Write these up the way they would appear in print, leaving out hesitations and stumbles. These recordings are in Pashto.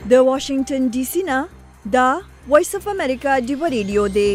د واشنگټن ډي سي نه دا وایس اف امریکا ډیو ریډیو دی.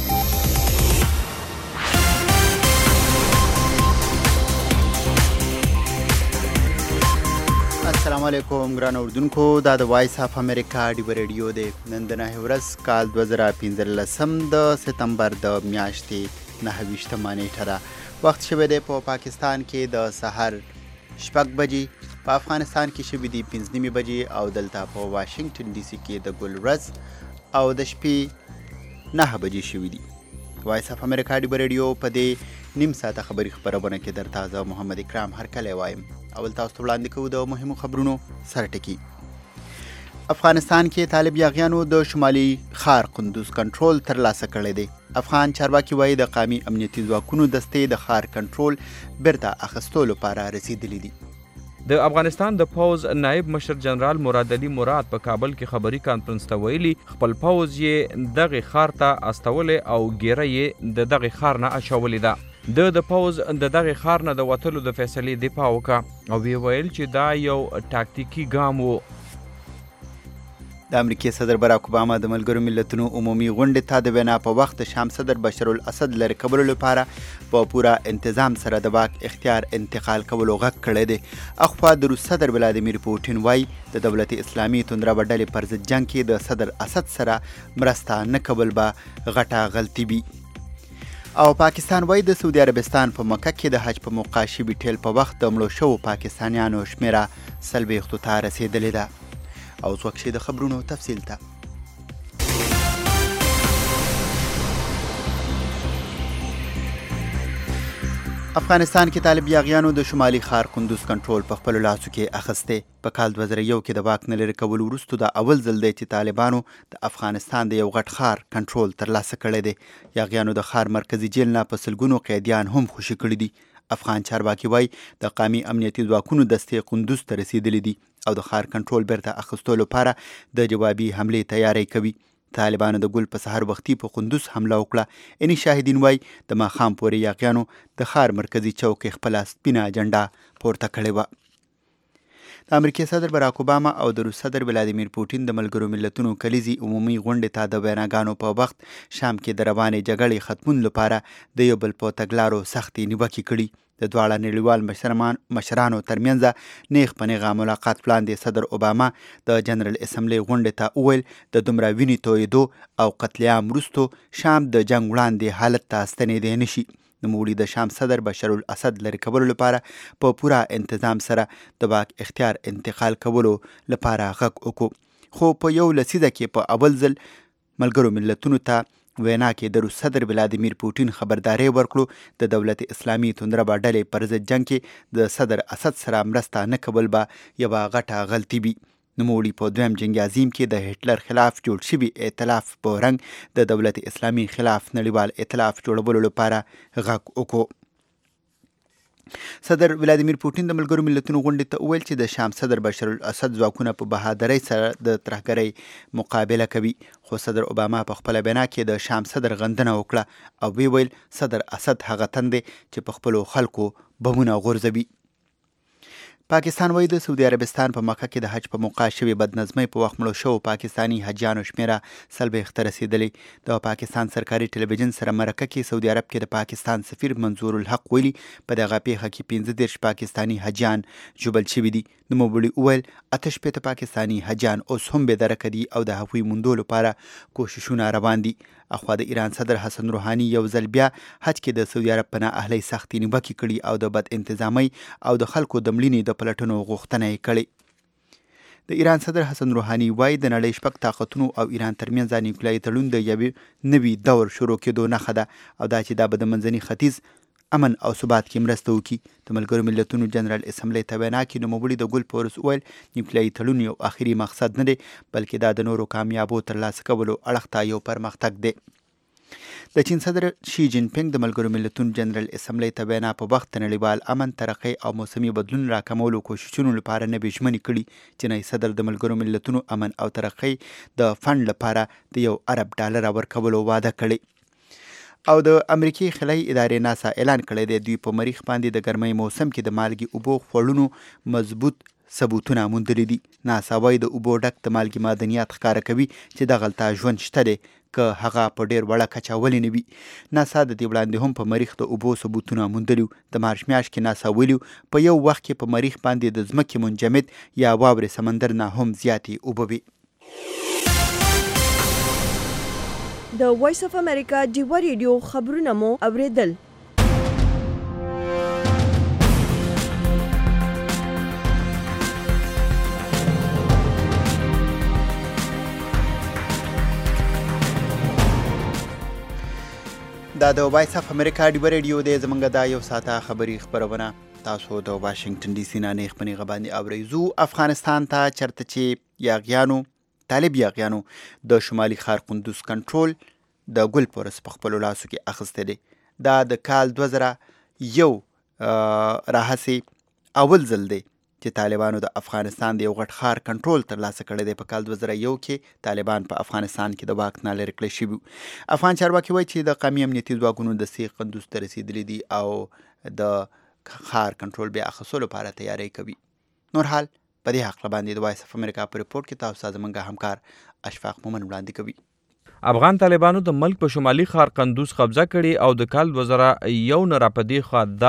السلام علیکم ګران اوردونکو، دا د وایس اف امریکا ډیو ریډیو دی. نن د 9 ورځ کال 2015 د سپتمبر د میاشتې 29 نیټه ده. وخت شوی دی په پاکستان کې د سحر 6 بجې، په افغانستان کې شوی دی 5 بجې او دلته په واشنگټن ډي سي کې د ګل ورځ او د شپې 9 بجې شوی دی. وایس اف امریکا ډیو ریډیو په دې نیم ساعته خبري خبرونه کې درته زه محمد اکرام هرکلی وایم. اول تاسو ته وړاندې کوو د مهمو خبرونو سرټکي. افغانستان کې طالب یاغیانو د شمالي ښار قندوز کنټرول ترلاسه کړی دی. افغان چارواکي وایي د قومي امنیتي ځواکونو دستې د ښار کنټرول بیرته اخیستو لپاره رسیدلی دي. د افغانستان د پوز نائب مشر جنرال مراد علي مراد په کابل کې خبري کانفرنس ته ویلي خپل پوز یې دغه ښار ته استولې او ګیره یې د دغه ښار نه اچولې ده. د پوز د دغه ښار نه د وتلو د فیصلې دفاع وکړه او وی ویل چې دا یو ټاکتیکي ګام وو. د امریکای صدر باراک اوباما د ملګرو ملتونو عمومي غونډې ته د وینا په وخت د شام صدر بشار الاسد لرې کولو لپاره په پوره انتظام سره د واک اختیار انتقال کولو غږ کړی دی. اخوا د روس صدر ولادیمیر پوټین وایي د دولت اسلامي توندره ډلې پر ضد جنګ کې د صدر اسد سره مرسته نه کول به غټه غلطي وي. او پاکستان وایي د سعودي عربستان په مکه کې د حج په موقع شوي ټیل په وخت د مړو شوو پاکستانیانو شمیره 40 ته رسیدلې ده. او څوک شي د خبرونو تفصیل ته. افغانستان کې طالب یاغیانو د شمالي ښار قندوز کنټرول په خپلو لاسو کې اخیستی. په کال 2001 کې د واک نه لرې کولو وروسته دا اول ځل دی چې طالبانو د افغانستان د یو غټ ښار کنټرول ترلاسه کړی دی. یاغیانو د ښار مرکزي جیل نه په سلګونو قیدیان هم خوشي کړي دي. افغان چارواکي وایي د قومي امنیتي ځواکونو دستې قندوز ته رسیدلي دي او د ښار کنټرول بیرته اخیستو لپاره د جوابي حملې تیاری کوي. طالبانو د ګل په سحر وختي په قندوز حمله وکړه. اني شاهدین وایي د ماښام پورې یاغیانو د ښار مرکزي چوک کې خپله سپینه جنډه پورته کړې وه. د امریکای صدر باراک اوباما او د روس صدر ولادیمیر پوټین د ملګرو ملتونو کلیزي عمومي غونډې ته د ویناګانو په وخت شام کې د روانې جګړې ختمون لپاره د یو بل په تګلارو سختې نیوکې کړي. د دواړه نړیوال مشرانو ترمنځ نیغ په نیغه ملاقات وړاندې صدر اوباما د جنرال اسمبلی غونډې ته وویل د دومره وینې تویېدو او قتل عام وروسته شام د جنګ وړاندې حالت ته ستنېدی نشي. نوموړي د شام صدر بشار الاسد لرې کولو لپاره په پوره انتظام سره د واک اختیار انتقال کولو لپاره غږ وکړو. خو په یو لسیزه کې په اول ځل ملګرو ملتونو ته وینا کې د روس صدر ولادیمیر پوټین خبرداری ورکړو د دولت اسلامي توندره ډلې پر ضد جنګ کې د صدر اسد سره مرسته نه کول به یوه غټه غلطي وي. نوموړي په دویم جنګ عظیم کې د هټلر خلاف جوړ شوي ائتلاف په رنګ د دولت اسلامي خلاف نړیوال ائتلاف جوړولو لپاره غږ وکړو. صدر ولادیمیر پوټین د ملګرو ملتونو غونډې ته وویل چې د شام صدر بشار الاسد ځواکونه په بهادرۍ سره د ترهګرۍ مقابله کوي. خو صدر اوباما په خپله وینا کې د شام صدر غندنه وکړه او وی ویل صدر اسد هغه تن دی چې په خپلو خلکو بمونه غورځوي. پاکستان وایي د سعودي عربستان په مکه کې د حج په موقع شوي بدنظمۍ په وخت مړو شوو پاکستاني حجیانو شمیره 40 ته رسیدلې. د پاکستان سرکاري ټلویزیون سره مرکه کې سعودي عرب کې د پاکستان سفیر منظور الحق ویلي په دغه پیښه کې 15 پاکستاني حجیان ژوبل شوي دي. نوموړي وویل 68 پاکستاني حجیان اوس هم بېدرکه دي او د هغوی موندو لپاره کوششونه روان دي. اخوا د ایران صدر حسن روحاني یو ځل بیا حج کې د سعودي عرب پناه اهلۍ سختې نیوکې کړي او د بد انتظامۍ او د خلکو د مړینې د پلټنو غوښتنه یې کړې. د ایران صدر حسن روحاني وایي د نړۍ 6 طاقتونو او ایران ترمنځ نیوکلیایي تړون د یوې نوي دور شروع کېدو نښه ده او دا چې دا به د منځني ختیځ امن او ثبات کې مرسته وکړي. د ملګرو ملتونو جنرال اسمبلی ته وینا کې نوموړي د ګل پورس وویل نیوکلیایي تړون یو آخري مقصد نه دی بلکې دا د نورو کامیابو ترلاسه کولو اړخ ته یو پرمختګ دی. د چین صدر شي جین پینګ د ملګرو ملتونو جنرال اسمبلی ته وینا په وخت د نړیوال امن، ترقۍ او موسمي بدلون راکمولو کوششونو لپاره نوې ژمنې کړي. چینایي صدر د ملګرو ملتونو امن او ترقۍ د فنډ لپاره د $1 ارب ورکولو وعده کړې. او د امریکای خلای ادارې ناسا اعلان کړی دی دوی په مریخ باندې د ګرمۍ موسم کې د مالګې اوبو خوړونو مضبوط ثبوتونه موندلي دي. ناسا وایي د اوبو ډک د مالګې معدنیات ښکاره کوي چې دغلته ژوند شته دی که هغه په ډیر وړه کچه ولې نه وي. ناسا د دې وړاندې هم په مریخ د اوبو ثبوتونه موندلي. د مارچ میاشت کې ناسا ویلي په یو وخت کې په مریخ باندې د ځمکې منجمد یا واورې سمندر نه هم زیاتې اوبه وي. د وایس اف امریکا ډیوا ریډیو خبرونه مو اوریدل. دا د وایس اف امریکا ډیوا ریډیو دی. زمونږ دا یو ساعته خبري خبرونه تاسو د واشنگټن ډي سي نه نیغ په نیغه باندې اورئ. زو افغانستان ته چرته چې طالب یاغیانو د شمالي ښار قندوز کنټرول د ګل پورس په خپلو لاسو کې اخیستی دی. دا د کال 2001 راهسې اول ځل دی چې طالبانو د افغانستان د یو غټ ښار کنټرول ترلاسه کړی دی. په کال 2001 کې طالبان په افغانستان کې د واک نه لرې کړی شوي. افغان چارواکي وایي چې د قومي امنیتي ځواکونو دستې قندوز ته رسېدلي دي او د ښار کنټرول بیا اخیستلو لپاره تیاری کوي. نور حال په دې هکله باندې د وایس اف امریکا په ریپورټ کې تاسو ته زموږ همکار اشفاق مومن وړاندې کوي. افغان طالبانو د ملک په شمالي ښار قندوز قبضه کړي او د کال 2001 نه راپدې خوا دا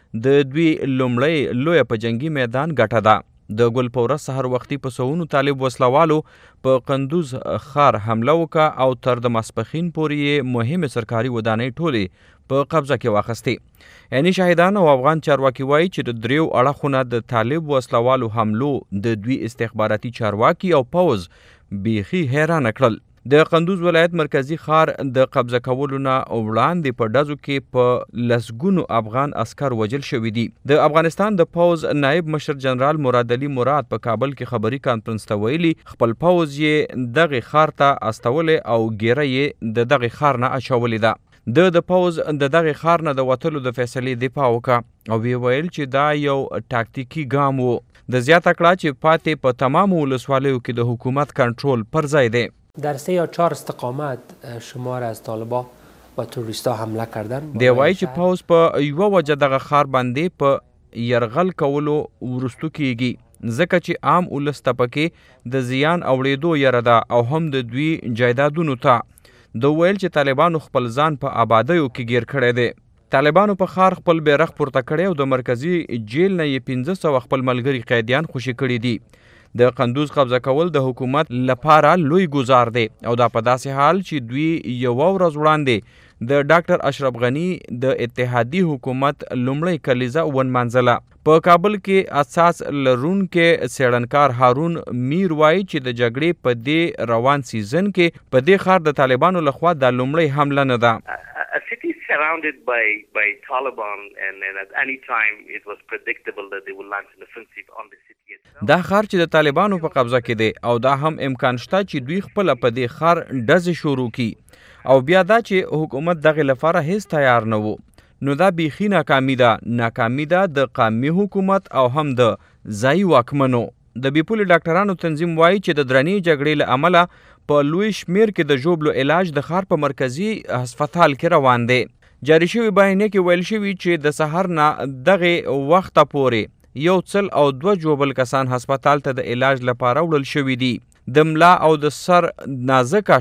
د دوی لومړی لویه په جنگي میدان ګټه ده. د ګل په ورځ سحر وختي په سوونو طالب وسلوالو په قندوز ښار حمله وکړه او تر د ماسپښین پورې یې مهمې سرکاري ودانۍ ټولې په قبضه کې واخیستې. یعنی شاهدان او افغان چارواکي وایي چې د دریو اړخونه د طالب وسلوالو حملو د دوی استخباراتي چارواکي او پوز بیخي حیرانه کړل. د قندوز ولایت مرکزی ښار د قبضه کولو نه وړاندې په ډزو کې په لسګونو افغان عسکر وژل شوي دي. د افغانستان د پوز نائب مشر جنرال مراد علي مراد په کابل کې خبري کانفرنس ته ویلي خپل پوز یې دغه ښار ته استولی او ګیره یې د دغه ښار نه اچولې ده. د پوز د دغه ښار نه د وتلو د فیصلې دفاع وکړه او وی ویل چې دا یو ټاکتیکي ګام و. د زیاته کړه چې پاتې په تمامو ولسوالیو کې د حکومت کنټرول پر ځای دی. در 3 یا 4 استقامت شمار از طالبان و توریستا حمله کردن. دی وایي چې پوز په یوه وجه دغه ښار باندې په یرغل کولو وروستو کیږي ځکه چې عام ولس ته پکې د زیان اوړېدو یره ده او هم د دوی جایدادونو ته. د ویل چې طالبانو خپل ځان په آبادیو کې ګیر کړی دی. طالبانو په ښار خپل بیرغ پورته کړی او د مرکزی جیل نه یې 1500 خپل ملګري قیدیان خوشي کړي دي. د قندوز قبضه کول د حکومت لپاره لوی گزار دی او دا په داسې حال چې دوی یو ورځ وړاندې د ډاکټر اشرف غنی د اتحادی حکومت لومړی کلیزه ونمانځله. په کابل کې اساس لرونکي څېړنکار هارون میر وایي چې د جګړې په دې روان سیزن کې په دې ښار د طالبانو لخوا د لومړی حمله نه ده. A city surrounded by Taliban and at any time it was predictable that they would launch an offensive on the city itself. دا ښار چې د طالبانو په قبضه کې دی او دا هم امکان شته چې دوی خپل په دې ښار ډزې شروع کړي او بیا دا چې حکومت دغه لپاره هیڅ تیار نه وو نو دا بیخي ناکامي ده د قومي حکومت او هم د ځایي واکمنو. د بیپولي ډاکټرانو تنظیم وایي چې د درنې جګړې له امله په لوی شمیر کې د ژوبلو علاج د ښار په مرکزی هسپتال کې روان دی. جاری شوی بیانیه کې ویل شوي چې د سحر نه دغه وخته پورې 1 او 2 ژوبل کسان هسپتال ته د علاج لپاره وړل شوي دي. د ملا او د سر نازک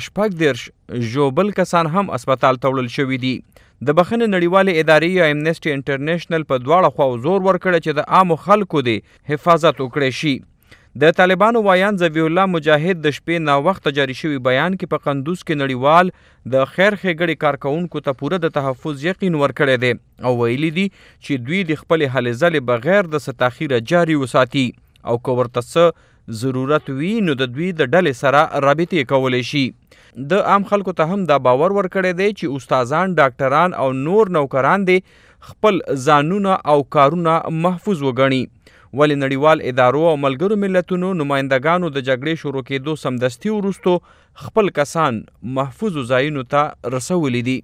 14 ژوبل کسان هم هسپتال ته وړل شوي دي. د بخښنې نړیوالې ادارې یا امنیسټي انټرنیشنل په دواړه خواو زور ورکړی چې د عامو خلکو د حفاظت وکړی شي. د طالبانو وایان ذبیح الله مجاهد د شپې ناوخته جاری شوي بیان کې په قندوز کې نړیوال د خیر ښېګړې کارکوونکو ته پوره د تحفظ یقین ورکړی دی او ویلي دي چې دوی د خپلې هلې ځلې بغیر د څه تاخیره جاري وساتي او که ورته څه ضرورت وي نو د دوی د ډلې سره رابطې کولی شي. د عام خلکو ته هم دا باور ورکړی دی چې استادان، ډاکټران او نور نوکران دي خپل ځانونه او کارونه محفوظ وګڼي. ولې نړیوال ادارو او ملګرو ملتونو نمایندګانو د جګړې شروع کېدو سمدستي وروستو خپل کسان محفوظو ځایونو ته رسولي دي.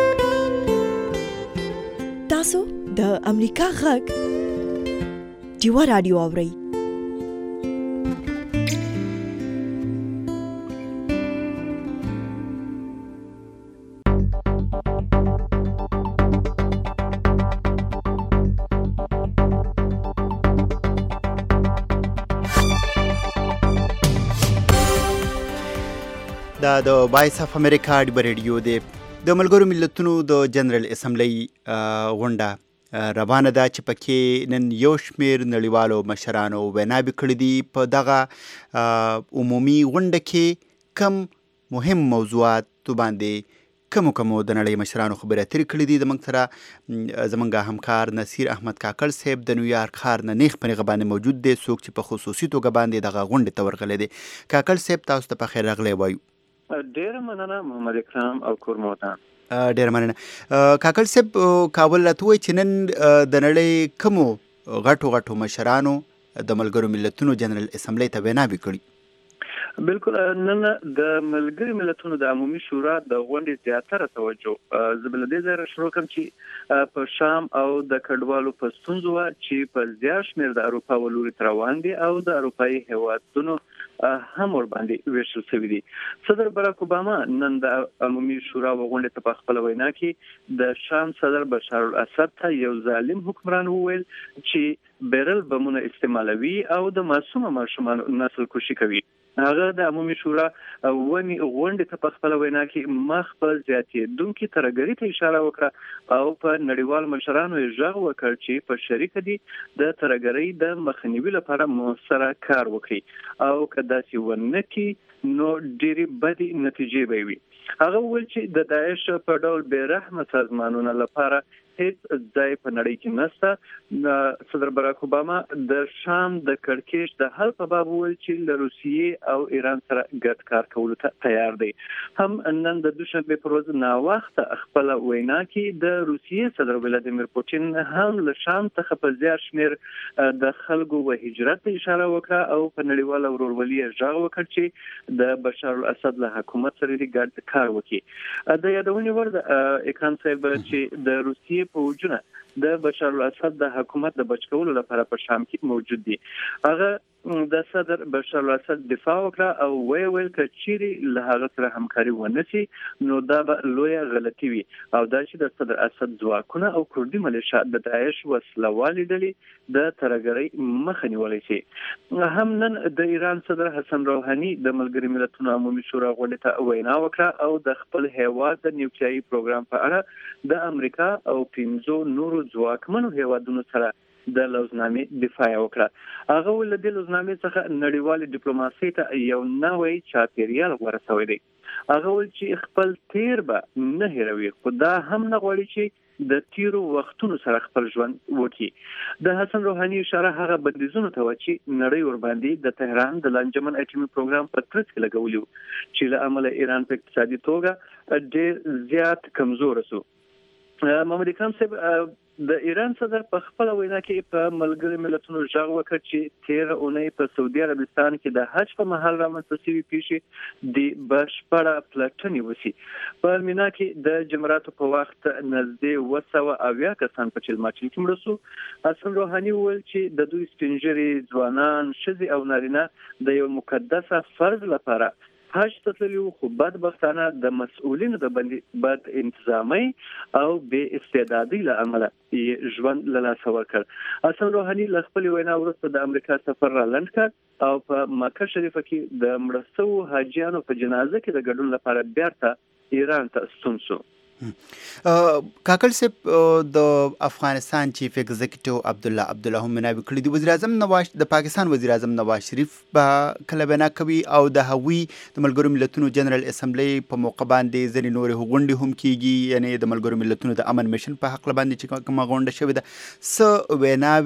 تاسو د امریکا غږ ډیوا رادیو اورئ. دا د وایس اف امریکا ډیبر ریډیو دی. د ملګرو ملتونو د جنرال اسمبلی غونډه روانه ده چې پکې نن یو شمیر نړیوالو مشرانو ویناوې کړې دي. په دغه عمومي غونډه کې کم مهم موضوعات باندې کومو د نړۍ مشرانو خبرې اترې کړې دي. زموږ سره زموږ همکار نصیر احمد کاکړ صاحب د نیویارک ښار نه نیغ په نیغه باندې موجود دی، څوک چې په خصوصي توګه باندې دغه غونډې ته ورغلی دی. کاکړ صاحب تاسو ته په خیر راغلی وایو. ډیره مننه محمد اکرام او کورموتان. ډیره مننه کاکړ صاحب. کابل راته وایي چې نن د نړۍ کومو غټو مشرانو د ملګرو ملتونو جنرال اسمبلی ته ویناوې کړي. بالکل نن د ملګرو ملتونو د عمومي شورا د غونډې زیاتره توجه زه بل دې ځای شروع کوم چې په شام او د کډوالو په ستونزو چې په زیات شمېر د اروپا ولوري روان دي او د اروپایي هیوادونو هم ور باندې ویشل شوی دي. صدر باراک اوباما نن د عمومي شورا غونډې ته په خپل وینا کې د شام صدر بشار الاسد ته یو ظالم حکمران وویل چې بیرل بمونه استعمالوي او د معصومه ماشومان نسل کشي کوي. هغه د عمومي شورا ونی غونډې ته په خپل وینا کې مخ په زیاتېدونکي ترهګرۍ ته اشاره وکړه او په نړیوال مشرانو یې غږ وکړ چې په شریک دي د ترهګرۍ د مخنیوي لپاره موثره کار وکړي او که داسې ونه کړي نو ډېرې بدې نتیجې به وي. هغه وویل چې د داعش په ډول بې رحمه سازمانونو لپاره هیڅ ځای په نړۍ کې نشته. صدر باراک اوباما د شام د کړکېچ د حل په باب وویل چې له روسیې او ایران سره ګډ کار کولو ته تیار دی. هم نن د دوشنبه پر ورځ ناوخته خپل وینا کې د روسیې صدر ولادیمیر پوتین هم له شام څخه په زیات شمېر د خلکو و هجرت ته اشاره وکړه او په نړیواله ورورولۍ غږ وکړ چې د بشار الاسد له حکومت سره ګډ کار وکړي. د یادونې وړ د اکرام صاحب چې د روسیې فوجونه د بشار الاسد د حکومت د بچ کولو لپاره په شام کې موجود دي. هغه د صدر بشار الاسد دفاع وکړه او ویل چې چیرې له هغه سره همکاري ونشي نو دا به لویه غلطي وي او دا چې د صدر اسد ځواکونه او کردي ملیشیا د داعش وسلوالې ډلې د ترهګرۍ مخه نیولی شي. هم نن د ایران صدر حسن روحاني د ملګرو ملتونو عمومي شورا غونډې ته وینا وکړه او د خپل هیواد د نیوکلیایي پروګرام په اړه د امریکا او 15 نورو ځواکمنو هیوادونو سره د لوزنامې دفاع وکړه. هغه ول د لوزنامې څخه نړیوال ډیپلوماسي ته یو نوې چاپیریال ورسوي دی. هغه ول چې خپل تیر به نه هیروي خو دا هم نه غواړي چې د تیرو وختونو سره خپل ژوند وکړي. د حسن روحاني اشاره هغه بندیزونو ته و چې نړۍ ور باندې د تهران د لانجمن اټومي پروګرام په ترڅ کې لګولیو چې له امله ایران په اقتصادي توګه ډېر زیات کمزور شو. محمد اکرام صاحب د ایران صدر په خپل وینا کې په ملګرو ملتونو غږ وکړ چې تیر اونۍ په سعودي عربستان کې د حج په مهال رامنځته شوې پیښې د بشپړه پلټنې وشي. په مینا کې د جمعراتو په وخت نږدې 280 کسان په چلماچل کې مړه شو. حسن روحاني وویل چې د دوی سپینږیري ځوانان ښځې او نارینه د یو مقدسه فرض لپاره حج ته تللي خو بدبختانه د مسؤلینو د بد انتظامي او بې استعدادۍ له امله یې ژوند له لاسه ورکړ. حسن روحاني له خپلې وینا وروسته د امریکا سفر را لنډ کړ او په مکه شریفه کې د مړه شوو حاجیانو په جنازه کې د ګډون لپاره بیرته ایران ته ستون شو. کاکل صاحب د افغانستان چیف ایگزیکټیو عبدالله هم ویناوې کړې دي. وزیر اعظم د پاکستان وزیر اعظم نواز شریف به کله وینا کوي او د هغوی د ملګرو ملتونو جنرال اسمبلی په موقع باندې ځینې نورې غونډې هم کیږي، یعنی د ملګرو ملتونو د امن میشن په حق باندې چې کومه غونډه شوې ده څه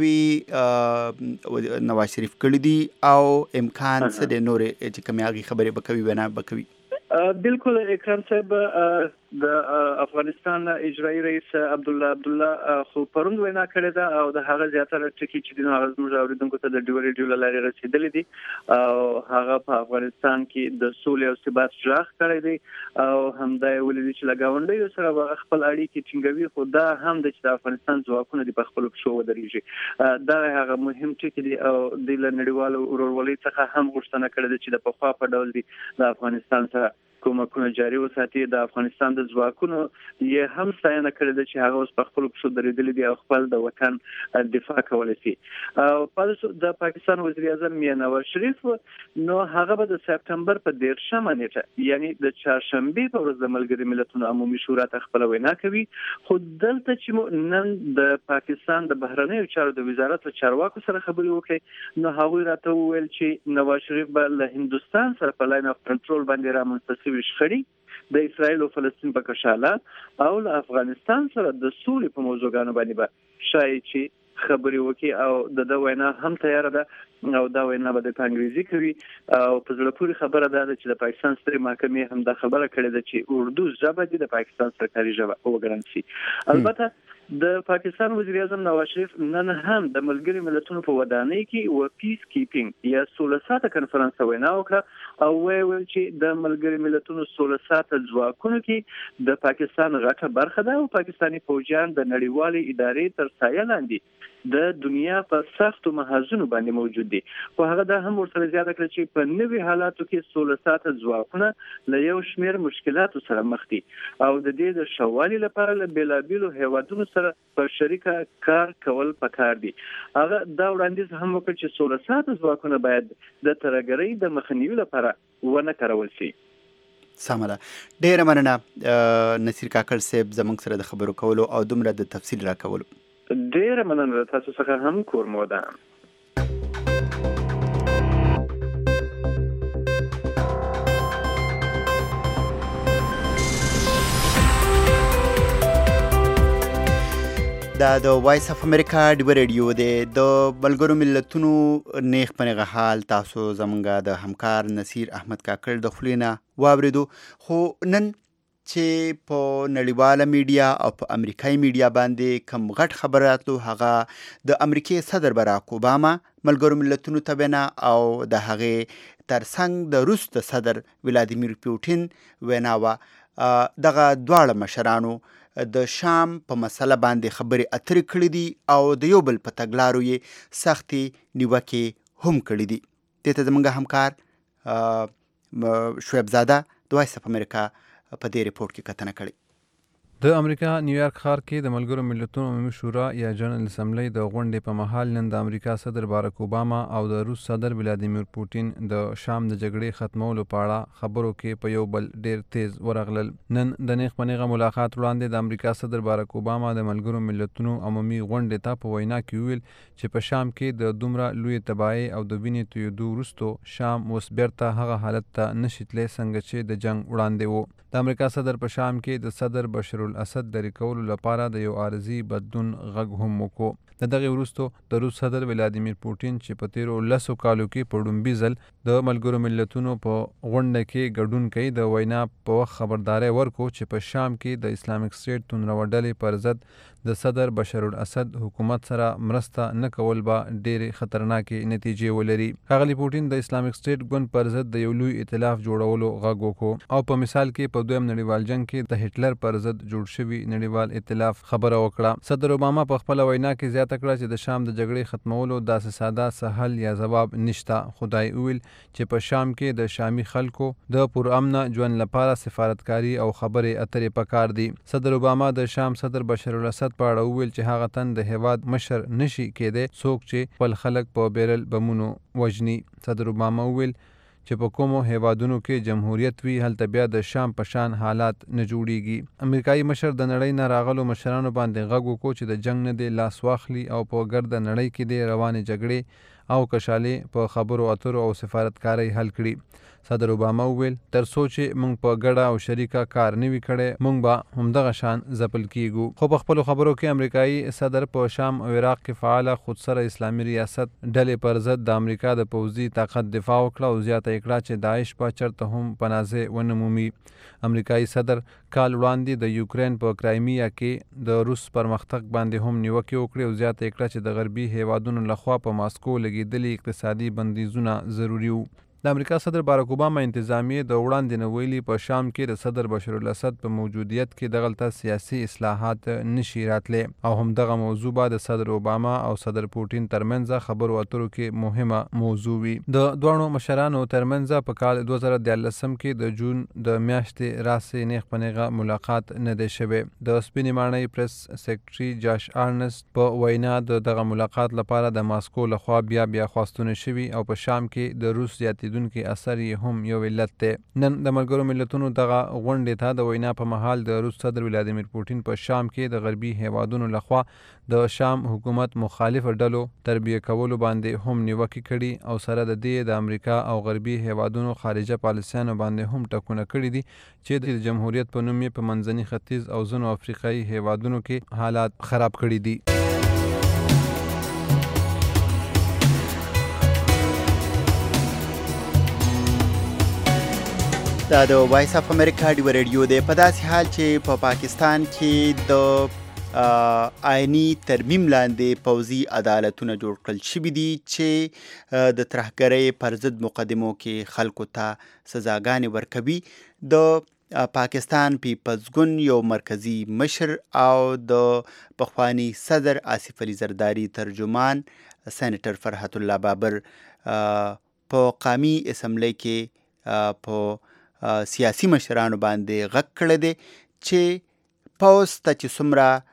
ویناوې نواز شریف کړې دي او امکان څه دی نورې چې کومې هغې خبرې به کوي وینا به کوي؟ بالکل اکرام صاحب د افغانستان اجرایی رئیس عبدالله خو پرون وینا کړې ده او د هغه زیاتره ټکي چې د هغه زموږ اوریدونکو ته د ډیوري ډیول لارې رسیدلې دي او هغه په افغانستان کې د سولې او ثبات ژغ کړی دی او همدا ولې چې لګاونډي سره خپل اړیکې ټینګوي خو دا هم د افغانستان ځواکونه د خپل پښو ودرېږي. دا هغه مهم ټکی دی او د نړیوالو ورورولۍ څخه هم غوښتنه کړې ده چې د پخوا په ډول دی د افغانستان سره کومکونه جاري وساتي. د افغانستان د ځواکونو یې هم ستاینه کړې ده چې هغه اوس په خپلو پښو درېدلي دي او خپل د وطن دفاع کولی شي. او د پاکستان وزیر اعظم میاں نواز شریف نو هغه به د سپتمبر په 13مه نیټه یعنی د چهارشنبې په ورځ د ملګري ملتونو عمومي شورا ته خپله وینا کوي. خو دلته چې نن د پاکستان د بهرنیو چارو د وزارت له چارواکو سره خبرې وکړي نو هغوی راته وویل چې نواز شریف به له هندوستان سره په لاین اف کنټرول باندې رامنځته شوي شخړې د اسرائیل او فلسطین په کشاله او له افغانستان سره د سولې په موضوعګانو باندې به شایي چې خبرې وکړي او د وینا هم تیاره ده او دا وینا به د انګریزي کوي. او په زړه پورې خبره ده چې د پاکستان سترې محکمې هم دا خبره کړې ده چې اردو ژبه د پاکستان سرکاري ژبه وګڼل شي. البته د پاکستان وزیر اعظم نواز شریف نن هم د ملګري ملتونو په ودانۍ کې و پیس کیپینګ یا سوله ساته کنفرانس وینا وکړه او ویل چې د ملګري ملتونو سوله ساته ځواکونو کې د پاکستان غټه برخه ده او پاکستاني فوجیان د نړیوالې ادارې تر سایه لاندې د دنیا په سختو محاذونو باندې موجود دي. خو هغه دا هم ورسره زیاته کړه چې په نوي حالاتو کې سوله ساته ځواکونه له یو شمېر مشکلاتو سره مخ دي او د دې د شوالي لپاره له بېلابېلو هیوادونو سره په شریکه کار کول پکار دي. هغه دا وړاندیز هم وکړ چې سوله ساته ځواکونه باید د ترهګرۍ د مخنیوي لپاره ونه کارول شي. سمه ده. ډېره مننه نصیر کاکړ صاحب زموږ سره د خبرو کولو او دومره د تفصیل راکولو. ډېره مننه تاسو څخه هم کور مو ده. دا د وایس اف امریکا ډیو ریډیو دی. د ملګرو ملتونو نیغ په نیغه حال تاسو زمونږ د همکار نصیر احمد کاکړ د خولې نه واورېدو. خو نن چې په نړیواله میډیا او په امریکایي میډیا باندې کم غټ خبر راتلو هغه د امریکې صدر باراک اوباما ملګرو ملتونو ته وینا او د هغې ترڅنګ د روس د صدر ولادیمیر پوټین وینا وه. دغه دواړه مشرانو د شام په مسله باندې خبرې اترې کړې دي او د یو بل په تګلارو یې سختې نیوکې هم کړې دي. دې ته زموږ همکار شعیب زاده د وایس اف امریکا په دې ریپورت کې کتنه کړې. د امریکا نیویارک ښار کې د ملګرو ملتونو عمومي شورا یا جنرال اسمبلی د غونډې په مهال نن د امریکا صدر باراک اوباما او د روس صدر ولادیمیر پوټین د شام د جګړې ختمولو په اړه خبرو کې په یو بل ډیر تیز ورغلل. نن د نیغ په نیغه ملاقات وړاندې د امریکا صدر باراک اوباما د ملګرو ملتونو عمومي غونډې ته په وینا کې ویل چې په شام کې د دومره لوی تباهۍ او د وینې تویېدو وروستو شام اوس بیرته هغه حالت ته نشي تللی څنګه چې د جنګ وړاندې و. د امریکا صدر په شام کې د صدر بشار الاسد د ریکولو لپاره د یو عارضي بدلون غږ هم وکړو. د دغه وروستو د روس صدر ولادیمیر پوټین چې په تیرو 10 کالو کې په ډومبي ځل د ملګرو ملتونو په غونډه کې ګډون کوي د وینا په وخت خبرداری ورکو چې په شام کې د اسلامیک سټیټ توندرو ډلې پر ضد د صدر بشار الاسد حکومت سره مرسته نه کول به ډېرې خطرناکې نتیجې ولري. ښاغلي پوټین د اسلامیک سټیټ ګوند پر ضد د یو لوی ائتلاف جوړولو غږ وکړو او په مثال کې په دویم نړیوال جنګ کې د هټلر پر ضد جوړ شوي نړیوال ائتلاف خبره وکړه. صدر اوباما په خپله وینا کې زیاته کړه چې د شام د جګړې ختمولو داسې ساده سهل یا ځواب نشته. خدای ویل چې په شام کې د شامي خلکو د پرامنه ژوند لپاره سفارتکاري او خبرې اترې پکار دي. صدر اوباما د شام صدر بشار الاسد په اړه وویل چې هغه تن د هیواد مشر نشي کېدی څوک چې خپل خلک په بیرل بمونو وژني. صدر اوباما وویل چې په کومو هیوادونو کې جمهوریت وي هلته بیا د شام په شان حالات نه جوړیږي. امریکایي مشر د نړۍ نه راغلو مشرانو باندې غږ وکړو چې د جنګ نه دی لاس واخلي او په ګرده نړۍ کې دی روانې جګړې او کشالې په خبرو اترو او سفارتکارۍ حل کړي. صدر اوباما وویل تر څو چې موږ په ګډه او شریکه کار نه وي کړی موږ به همدغه شان ځپل کیږو. خو په خپلو خبرو کې امریکایي صدر په شام او عراق کې فعاله خودسره اسلامي ریاست ډلې پر ضد د امریکا د پوځي طاقت دفاع وکړه او زیاته یې کړه چې داعش به چرته هم پناه ونه مومي. امریکایي صدر کال وړاندې د یوکرین په کرایمیا کې د روس پرمختګ باندې هم نیوکې وکړې او زیاته یې کړه چې د غربي هیوادونو لخوا په ماسکو لګېدلي اقتصادي بندیزونه ضروري وو. د امریکا صدر باراک اوباما انتظامیې د وړاندې نه ویلي په شام کې د صدر بشار الاسد په موجودیت کې دغلته سیاسي اصلاحات نشي راتلی او همدغه موضوع به د صدر اوباما او صدر پوټین ترمنځ خبرو اترو کې مهمه موضوع وي. د دواړو مشرانو ترمنځ په کال 2013 کې د جون د میاشتې راسې نیغ په نیغه ملاقات نه دی شوی. د سپینې ماڼۍ پریس سیکرټري جاش آرنست په وینا دغه ملاقات لپاره د ماسکو لخوا بیا خواستونه شوي او په شام کې د روس زیاتیدونکي اثر یې هم یو علت دی. نن د ملګرو ملتونو دغه غونډې ته د وینا په مهال د روس صدر ولادیمیر پوټین په شام کې د غربي هیوادونو لخوا د شام حکومت مخالف ډلو تربیه کولو باندې هم نیوکې کړي او سره د دې د امریکا او غربي هیوادونو خارجه پالیسیانو باندې هم ټکونه کړي دي چې د جمهوریت په نوم یې په منځني ختیځ او ځینو افریقایي هیوادونو کې حالات خراب کړي دي. دا د وایس اف امریکا ډیو ریډیو دی. په داسې حال چې په پاکستان کې د آئینی ترمیم لاندې پوځي عدالتونه جوړ کړل شوي دي چې د ترهګرۍ پر ضد مقدمو کې خلکو ته سزاګانې ورکوي. د پاکستان پیپلز ګوند یو مرکزی مشر او د پخوانی صدر آصف علي زرداری ترجمان سینیټر فرحت الله بابر په قومي اسمبلی کې په سیاسي مشرانو باندې غږ کړی دی چې پوځ ته چې څومره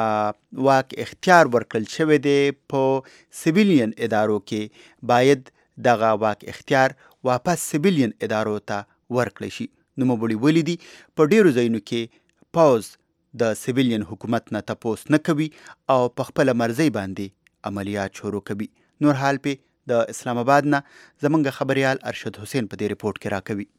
واک اختیار ورکړل شوی دی په سیویلین ادارو کې باید دغه واک اختیار واپس سیویلین ادارو ته ورکړل شي. نوموړي ویلي دي په ډیرو ځایونو کې پوځ د سیویلین حکومت نه تپوس نه کوي او په خپله مرضۍ باندې عملیات شروع کوي. نور حال په د اسلام آباد نه زمونږ خبریال ارشد حسین په دې رپورټ کې راکوي.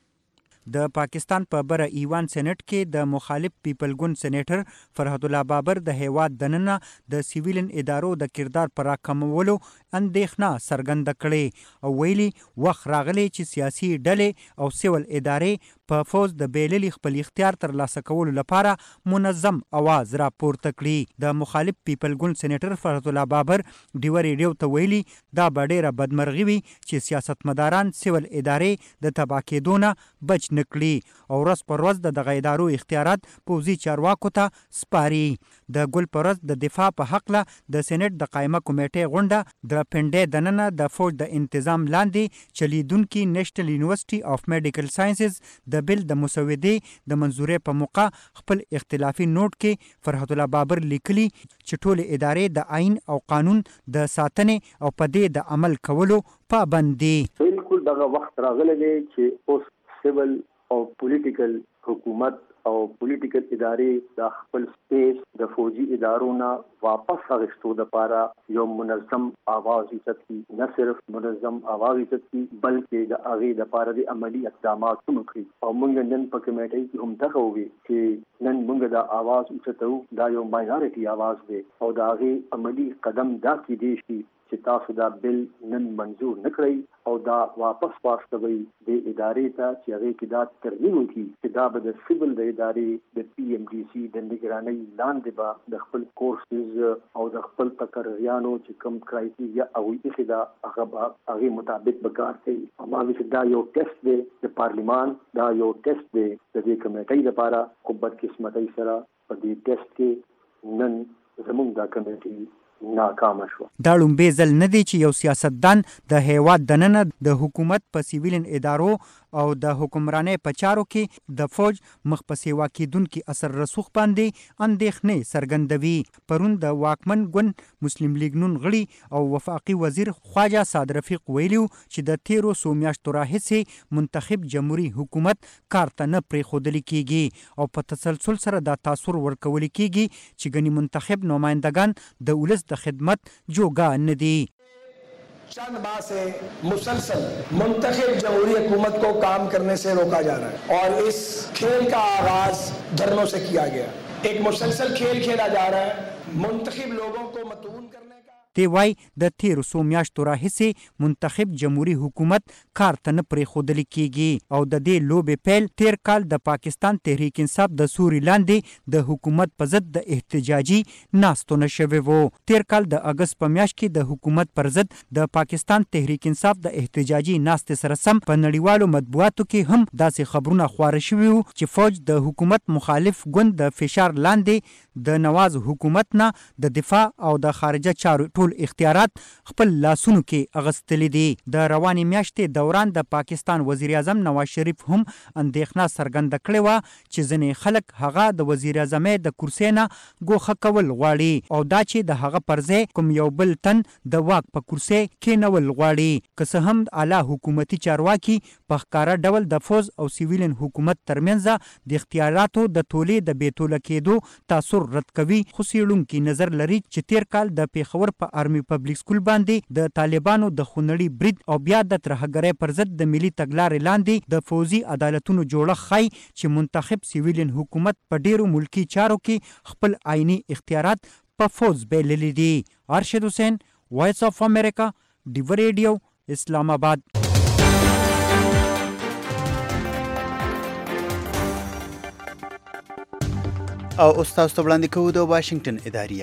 د پاکستان په بره ایوان سېنات کې د مخالف پیپل ګوند سېنیټر فرحت الله بابر د هیواد دننه د سیویلین ادارو د کردار پر راکمولو اندېښنه څرګنده کړې او ویلي وخت راغلی چې سیاسي ډلې او سیول ادارې په فوز د بیللي خپل اختیار ترلاسه کولو لپاره منظم اواز راپورته کړي. د مخالف پیپل ګوند سېنیټر فرحت الله بابر ډیو ریډیو ته ویلي دا به ډیره بدمرغي وي چې سیاستمداران سیول ادارې د تباه کېدو نه بچ نکړي او ورځ پر ورځ دغه ادارو اختیارات پوځي چارواکو ته سپاري. د ګل پر ورځ د دفاع په حقله د سېنات د قایمه کمیټې غونډه د پنډې دننه د فوج د انتظام لاندې چلیدونکي نیشنل یونیورسيټي اف میډیکل ساينسز د بل د مسودې د منظورې په موقع خپل اختلافي نوٹ کې فرحت الله بابر لیکلي چې ټول ادارې د آئین او قانون د ساتنې او په دې د عمل کولو پابند دي. بالکل دغه وخت راغلی دی چې اوس سیول او پولیټیکل حکومت او پولیټیکل ادارې د خپل سپیس د فوجي ادارو نه واپس اخیستو لپاره یو منظم آواز ایجاد کړي. نه صرف منظم آواز ایجاد کړي بلکې د هغې لپاره د عملي اقدامات هم وکړي. او موږ نن په کمیټۍ کې هم دغه ووي چې نن موږ د آواز اوچتو دا یو ماینارټي آواز دی او د هغې عملي قدم دا کیدی شي چې تاسو دا بل نن منظور نه کړئ او دا واپس واستوئ د ادارې ته چې هغې کې دا ترمیم وکړي چې دا به د سیول د ادارې د پی ایم ډي سي د نګرانۍ لاندې به د خپل کورسز او د خپل تقرریانو چې کوم کرایټیریا هغوی ایښې ده هغه به هغې مطابق به کار کوي. هماغې چې دا یو ټیسټ دی د پارلیمان، دا یو ټیسټ دی د دې کمیټۍ لپاره. خو بدقسمتۍ سره په دې ټیسټ کې نن زموږ دا کمیټۍ ناکامه شو. دا لومبې ځل نه دی چې یو سیاستدان د هیواد دننه د حکومت په سیویلین ادارو او د حکمرانۍ په چارو کې د فوج مخ په سیوا کېدونکي اثر رسوخ باندې اندېښنې څرګندوي. پرون د واکمن ګوند مسلم لیګ نون غړي او وفاقي وزیر خواجه سعد رفیق ویلي چې د تیرو څو میاشتو راهیسې منتخب جمهوریت حکومت کار ته نه پرېښودل کېږي او په تسلسل سره دا تاثر ورکول کېږي چې ګنې منتخب نمایندگان د ولس د خدمت جوګا نه دي. चंद माह से मुसलसल मुंतखब जमहूरी हुकूमत को काम करने से रोका जा रहा है और इस खेल का आगाज धरनों से किया गया. एक मुसलसल खेल खेला जा रहा है मुंतखब लोगों को मतून करने का. تی وای د تیرو څو میاشتو راهیسې منتخب جمهوریت حکومت کار ته نه پرېښودل کیږي او د دې لوبې پیل تیر کال د پاکستان تحریک انصاف د سوري لاندې د حکومت په ضد د احتجاجي ناستو نه شوی و. تیر کال د اګست په میاشت کې د حکومت پر ضد د پاکستان تحریک انصاف د احتجاجي ناستې سره سم په نړیوالو مطبوعاتو کې هم داسې خبرونه خواره شوي وو چې فوج د حکومت مخالف ګوند د فشار لاندې د نواز حکومت نه د دفاع او د خارجه چارو ټول اختیارات خپل لاسونو کې اغستلي دي. د روانې میاشتې دوران د پاکستان وزیر اعظم نواز شریف هم اندېښنه څرګنده کړې وه چې ځینې خلک هغه د وزیر اعظم د کرسۍ نه ګوښه کول غواړي او دا چې د هغه پر ځای کوم یو بل تن د واک په کرسۍ کېنول غواړي. که څه هم اعلی حکومتي چارواکي په ښکاره ډول د فوز او سیویلین حکومت ترمنځ د اختیاراتو د تولې د بېتوله کېدو تاثر رد کوي، خو څېړونکي نظر لري چې تیر کال د پېښور په آرمي پبلیک سکول باندې د طالبانو د خونړي برید او بیا د ترهګرۍ پر ضد د ملي تګلارې لاندې د فوزي عدالتونو جوړښت ښایي چې منتخب سیویلین حکومت په ډیرو ملکي چارو کې خپل عیني اختیارات په فوز بایللي دي. ارشد حسین، وایس اف امریکا، ډیو ریډیو، اسلام آباد. او استاد ته وړاندې کوو د واشنگټن اداریه.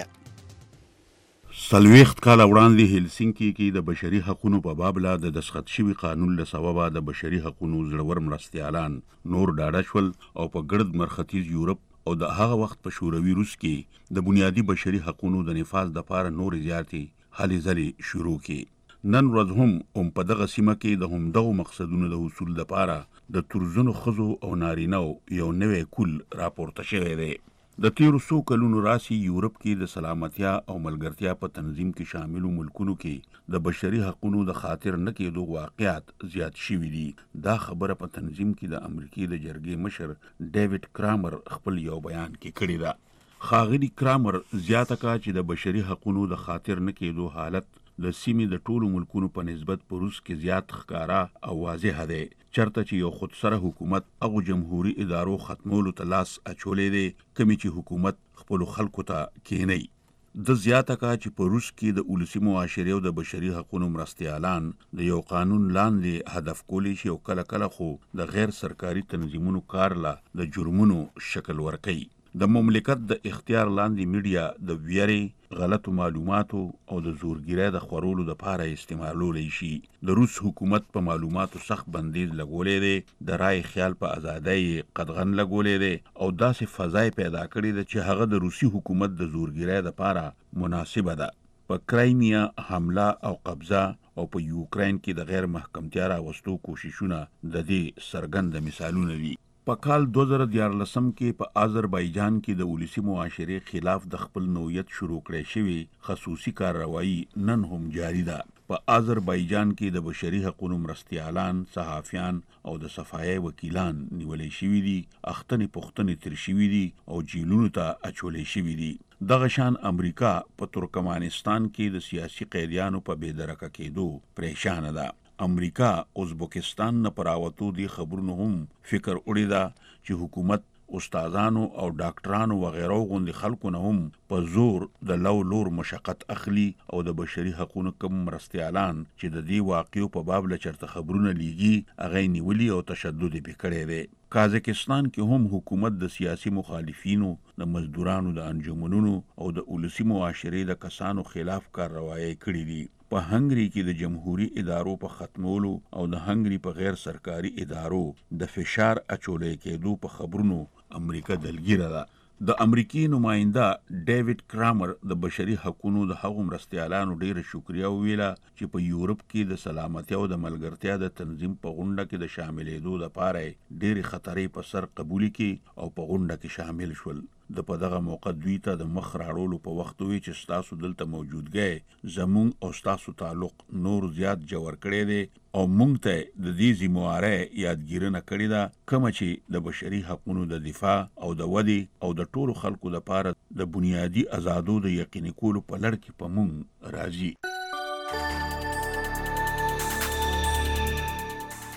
40 کاله وړاندې هلسینکي کې د بشري حقوقو په باب لا د دستخط شوي قانون له سببه د بشري حقوقو زړور مرستیالان نور ډاډه شول او په ګرد مرختیز یورپ او د هغه وخت په شوروي روس کې د بنیادی بشري حقوقو د نفاذ لپاره نور زیاتې هلې ځلې شروع کړي. نن ورځ هم په دغه سیمه کې د همدغو مقصدونو د حصول لپاره د ترزنو ښځو او نارینهو یو نوی کول راپورته شوی دی. د تیرو څو کلونو راسي یورپ کې د سلامتیا او ملګرتیا په تنظیم کې شاملو ملکونو کې د بشري حقوقو د خاطر نه کېدو واقعیات زیات شوي دي. دا خبره په تنظیم کې د امریکې د جرګې مشر ډیوډ کرامر خپل یو بیان کې کړې ده. ښاغلي کرامر زیاته کړه چې د بشري حقوقو د خاطر نه کېدو حالت د سیمې د ټولو ملکونو په نسبت په روس کې زیات ښکاره او واضح دی، چرته چې یو خودسره حکومت هغو جمهوري ادارو ختمولو ته لاس اچولی دی کومې چې حکومت خپلو خلکو ته کینی. د زیاته کړه چې په روس کې د ولسي معاشرې او د بشري حقوقو مرستیالان د یو قانون لاندې هدف کولی شي او کله کله خو د غیر سرکاري تنظیمونو کار له د جرمونو شکل ورکوي. د مملکت د اختیار لاندې میډیا د ویرې، غلطو معلوماتو او د زورګیرۍ د خورولو دپاره استعمالولی شي. د روس حکومت په معلوماتو سخت بندیز لګولی دی، د رای خیال په ازادۍ قدغن لګولی دی او داسې فضای پیدا کړې ده چې هغه د روسي حکومت د زورګیرۍ دپاره مناسبه ده. په کرایمیا حمله او قبضه او په یوکراین کې د غیر محکمتیا راوستو کوششونه د دې څرګنده مثالونه دي. په کال 2014 کې په آذربایجان کې د ولسي معاشرې خلاف د خپل نوعیت شروع کړی شوی خصوصي کارروایي نن هم جاری ده. په آذربایجان کې د بشري حقوقو مرستیالان، صحافیان او د صفایي وکیلان نیولې شوي دي، اختنې پوښتنې تر شوي دي او جیلونو ته اچولې شوي دي. دغه شان امریکا په ترکمانستان کې د سیاسي قیدیانو په بېدرکه کېدو پریشانه ده. امریکا ازبکستان نه پراوتو دی خبرونو هم فکر وړی ده چې حکومت استادانو او ډاکټرانو وغیره غوندي خلکو نه هم په زور د لور مشقت اخلي او د بشري حقوقو کم مرستیالان چې د دې واقعو په باب له چرته خبرونه لیږي هغه نیولي او تشدد یې کړی دی. کازاکستان کې هم حکومت د سیاسي مخالفینو، د مزدورانو د انجمنونو او د ولسي معاشرې د کسانو خلاف کارروایي کړې دي. په هنګري کې د جمهوری ادارو په ختمولو او د هنګري په غیر سرکاري ادارو د فشار اچولې کېدو په خبرونو امریکا دلګیره ده. د امریکای نماینده ډیوډ کرامر د بشري حقوقو د هغو مرستیالانو ډیره شکریا ویله چې په یورپ کې د سلامتیا او د ملګرتیا د تنظیم په غونډه کې د شاملېدو لپاره ډیرې خطرې په سر قبول کړي او په غونډه کې شامل شول. د په دغه موقع دوی ته د مخ راړولو په وخت وی چې ستاسو دلته موجودګۍ زمونږ او ستاسو تعلق نور زیات جوړ کړی دی او مونږ ته د دې ذمہوارۍ یادګیرنه کړې ده کومه چې د بشري حقوقو د دفاع او د ودې او د ټولو خلکو لپاره د بنیادي آزادو د یقیني کولو په لړ کې په مونږ راځي.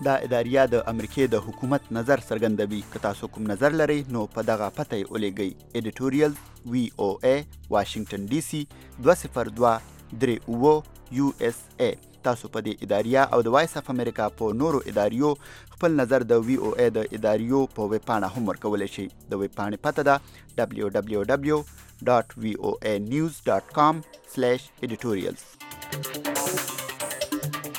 دا اداریه د امریکای د حکومت نظر څرګندوي. که تاسو کوم نظر لرئ نو په دغه پته یې ولیږئ. ایډیټوریال VOA واشنگټن DC 20239 USA. تاسو په دې اداریه او د وایس اف امریکا په نورو اداریو خپل نظر د VOA د اداریو په ویب پاڼه هم ورکولی شئ. د ویب پاڼې پته ده www.voanews.com/editorials.